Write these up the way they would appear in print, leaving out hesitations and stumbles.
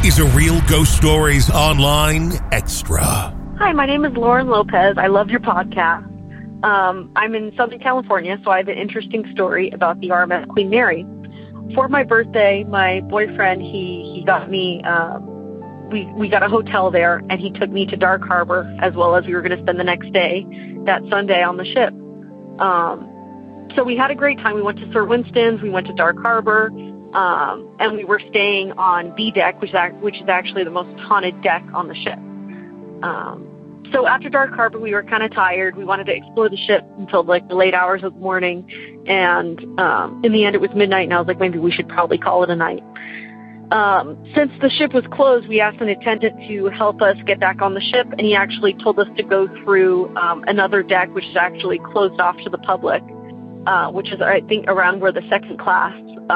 is a Real Ghost Stories Online Extra. Hi, my name is Lauren Lopez. I love your podcast. I'm in Southern California, so I have an interesting story about the RMS Queen Mary. For my birthday, my boyfriend, he got me, we got a hotel there, and he took me to Dark Harbor, as well as we were going to spend the next day, that Sunday, on the ship. So we had a great time. We went to Sir Winston's, we went to Dark Harbor, and we were staying on B deck, which is actually the most haunted deck on the ship. So after Dark Harbor, we were kind of tired. We wanted to explore the ship until like the late hours of the morning. And in the end, it was midnight, and I was like, maybe we should probably call it a night. Since the ship was closed, we asked an attendant to help us get back on the ship, and he actually told us to go through another deck, which is actually closed off to the public, which is, I think, around where the second class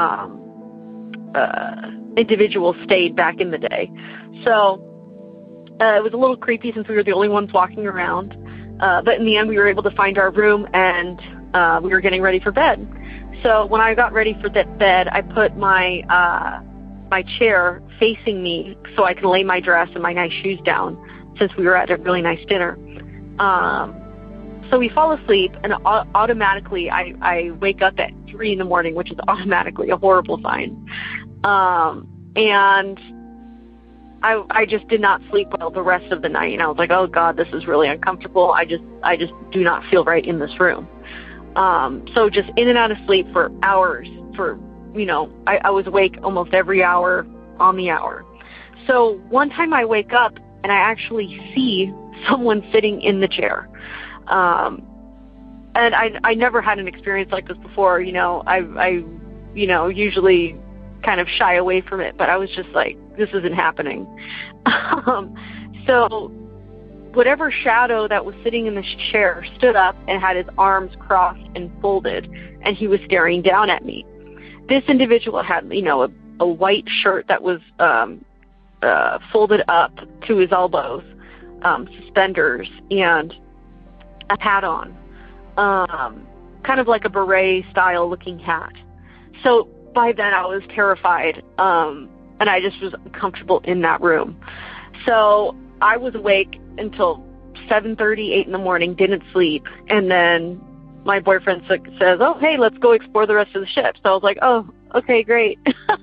individuals stayed back in the day. So it was a little creepy since we were the only ones walking around. But in the end, we were able to find our room, and we were getting ready for bed. So when I got ready for that bed, I put my chair facing me so I could lay my dress and my nice shoes down, since we were at a really nice dinner. So we fall asleep, and automatically I wake up at 3 in the morning, which is automatically a horrible sign. And I just did not sleep well the rest of the night, and I was like, oh God, this is really uncomfortable. I just do not feel right in this room. So just in and out of sleep for hours. I was awake almost every hour on the hour. So one time I wake up and I actually see someone sitting in the chair. And I never had an experience like this before. I usually kind of shy away from it, but I was just like, this isn't happening. So whatever shadow that was sitting in the chair stood up and had his arms crossed and folded, and he was staring down at me. This individual had, a white shirt that was folded up to his elbows, suspenders, and a hat on, kind of like a beret-style looking hat. So by then I was terrified, and I just was uncomfortable in that room. So I was awake until 7:30, 8 in the morning, didn't sleep, and then my boyfriend says, oh, hey, let's go explore the rest of the ship. So I was like, oh, okay, great.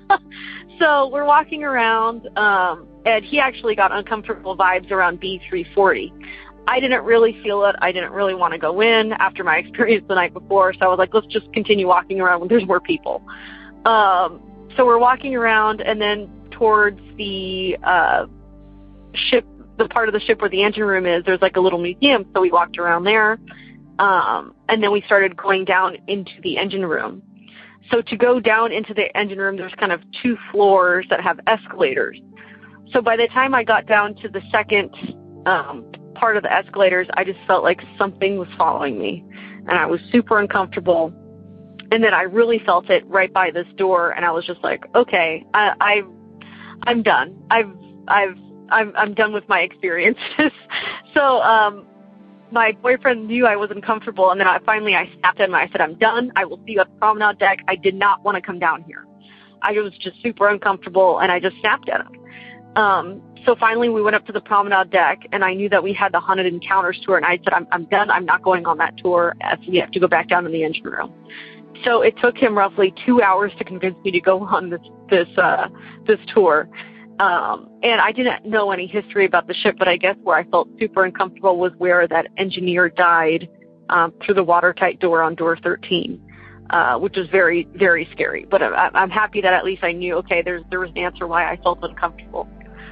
So we're walking around, and he actually got uncomfortable vibes around B340. I didn't really feel it. I didn't really want to go in after my experience the night before, so I was like, let's just continue walking around when there's more people. So we're walking around, and then towards the ship, the part of the ship where the engine room is, there's like a little museum, so we walked around there. And then we started going down into the engine room. So to go down into the engine room, there's kind of 2 floors that have escalators. So by the time I got down to the second part of the escalators, I just felt like something was following me, and I was super uncomfortable. And then I really felt it right by this door, and I was just like, okay, I'm done. I'm done with my experiences. So my boyfriend knew I was uncomfortable, and then I snapped at him. I said, I'm done. I will see you at the promenade deck. I did not want to come down here. I was just super uncomfortable, and I just snapped at him. So finally we went up to the promenade deck, and I knew that we had the Haunted Encounters tour, and I said, I'm done. I'm not going on that tour, as we have to go back down in the engine room. So it took him roughly 2 hours to convince me to go on this tour. And I didn't know any history about the ship, but I guess where I felt super uncomfortable was where that engineer died through the watertight door on door 13, which was very, very scary. But I'm happy that at least I knew, okay, there was an answer why I felt uncomfortable.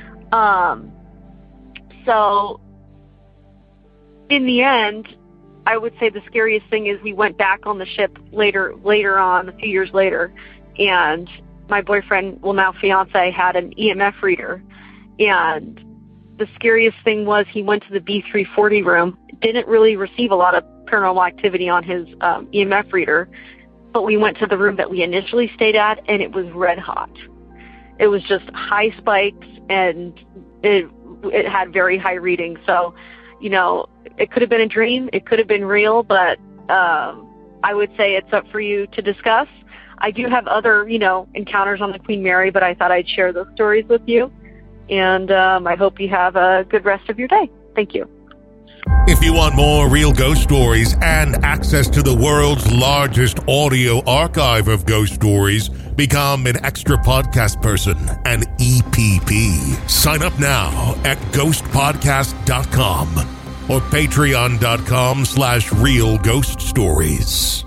So in the end, I would say the scariest thing is we went back on the ship later on, a few years later, and my boyfriend, well now fiance, had an EMF reader, and the scariest thing was he went to the B340 room, didn't really receive a lot of paranormal activity on his EMF reader, but we went to the room that we initially stayed at, and it was red hot. It was just high spikes, and it had very high readings. So, it could have been a dream, it could have been real, but I would say it's up for you to discuss. I do have other, encounters on the Queen Mary, but I thought I'd share those stories with you. and I hope you have a good rest of your day. Thank you. If you want more real ghost stories and access to the world's largest audio archive of ghost stories, become an extra podcast person, an EPP. Sign up now at ghostpodcast.com or patreon.com/realghoststories.